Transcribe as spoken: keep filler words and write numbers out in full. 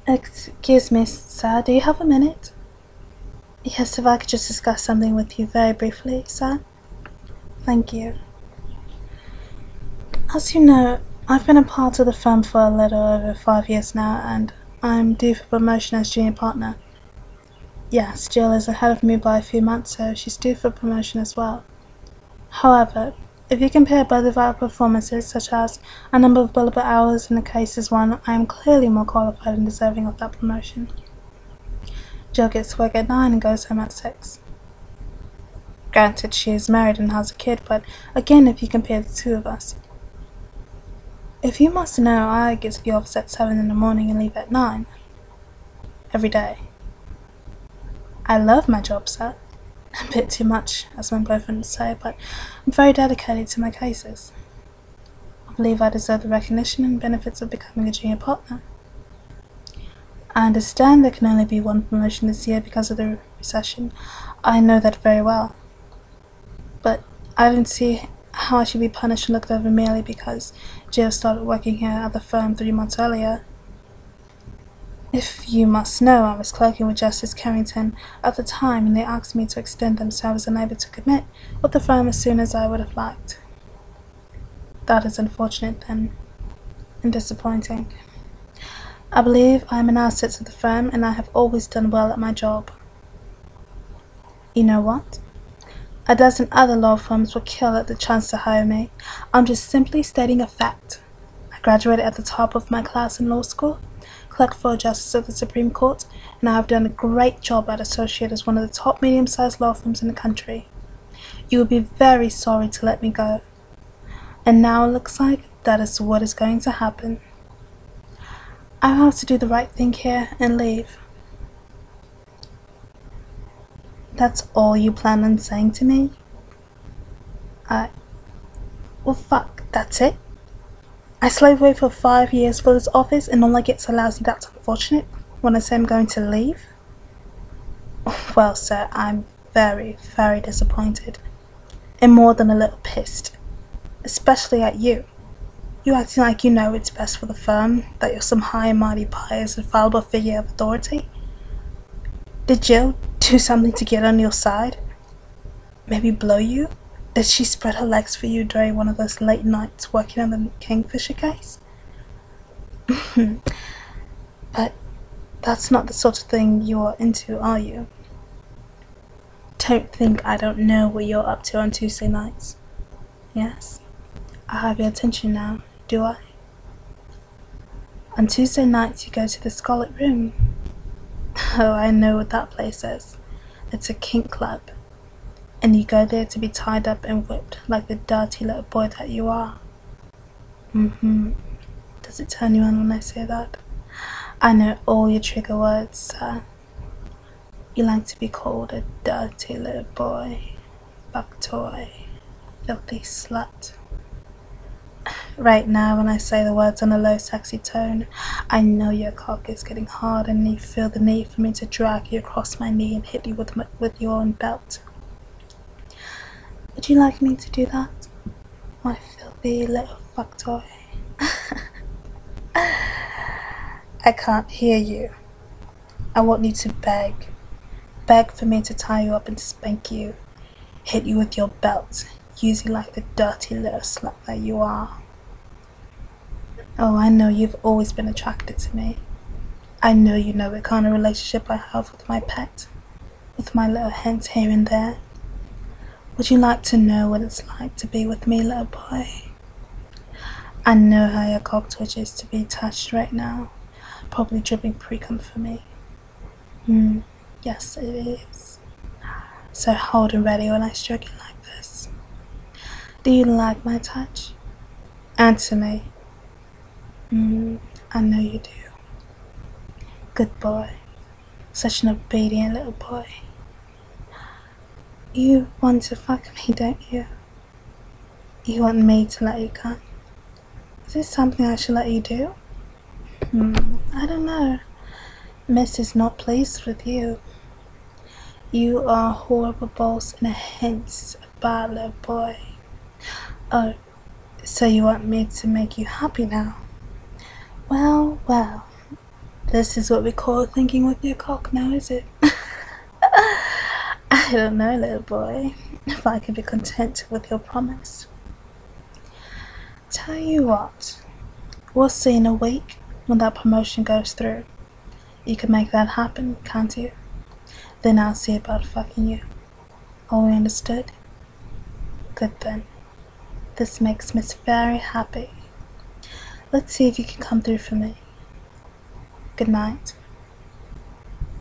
Excuse me, sir, do you have a minute? Yes, if I could just discuss something with you very briefly, sir. Thank you. As you know, I've been a part of the firm for a little over five years now, and I'm due for promotion as junior partner. Yes, Jill is ahead of me by a few months, so she's due for promotion as well. However, if you compare both of our performances, such as a number of billable hours and the cases won, I am clearly more qualified and deserving of that promotion. Jill gets to work at nine and goes home at six. Granted, she is married and has a kid, but again, if you compare the two of us. If you must know, I get to the office at seven in the morning and leave at nine. Every day. I love my job, sir. A bit too much, as my boyfriend would say, but I'm very dedicated to my cases. I believe I deserve the recognition and benefits of becoming a junior partner. I understand there can only be one promotion this year because of the recession. I know that very well. But I don't see how I should be punished and looked over merely because Jill started working here at the firm three months earlier. If you must know, I was clerking with Justice Carrington at the time, and they asked me to extend them, so I was unable to commit with the firm as soon as I would have liked. That is unfortunate, then, and disappointing. I believe I am an asset to the firm, and I have always done well at my job. You know what? A dozen other law firms will kill at the chance to hire me. I'm just simply stating a fact. I graduated at the top of my class in law school, clerked for a justice of the Supreme Court, and I have done a great job at associate as one of the top medium-sized law firms in the country. You would be very sorry to let me go. And now it looks like that is what is going to happen. I have to do the right thing here and leave. That's all you plan on saying to me? I... Well, fuck, that's it? I slaved away for five years for this office and all I get is a lousy that's unfortunate when I say I'm going to leave? Well, sir, I'm very, very disappointed. And more than a little pissed. Especially at you. You acting like you know it's best for the firm, that you're some high and mighty pious and fallible figure of authority. Did Jill do something to get on your side? Maybe blow you? Did she spread her legs for you during one of those late nights working on the Kingfisher case? But that's not the sort of thing you're into, are you? Don't think I don't know what you're up to on Tuesday nights. Yes? I have your attention now, do I? On Tuesday nights you go to the Scarlet Room. Oh, I know what that place is. It's a kink club. And you go there to be tied up and whipped like the dirty little boy that you are. Mm-hmm. Does it turn you on when I say that? I know all your trigger words, sir. You like to be called a dirty little boy, fuck toy, filthy slut. Right now, when I say the words in a low, sexy tone, I know your cock is getting hard and you feel the need for me to drag you across my knee and hit you with, my, with your own belt. Would you like me to do that, my filthy little fuck toy? I can't hear you. I want you to beg. Beg for me to tie you up and spank you. Hit you with your belt. Use you like the dirty little slut that you are. Oh, I know you've always been attracted to me. I know you know what kind of relationship I have with my pet. With my little hints here and there. Would you like to know what it's like to be with me, little boy? I know how your cock twitches to be touched right now. Probably dripping pre-cum for me. Hmm, yes it is. So hold and ready when I stroke it like this. Do you like my touch? Answer me. Hmm, I know you do. Good boy. Such an obedient little boy. You want to fuck me, don't you? You want me to let you come? Is this something I should let you do? Hmm, I don't know. Miss is not pleased with you. You are a horrible boss and a hence a bad little boy. Oh, so you want me to make you happy now? Well, well, This is what we call thinking with your cock now, is it? I don't know, little boy, if I can be content with your promise. Tell you what, we'll see in a week when that promotion goes through. You can make that happen, can't you? Then I'll see about fucking you. All we understood? Good then. This makes me very happy. Let's see if you can come through for me. Good night.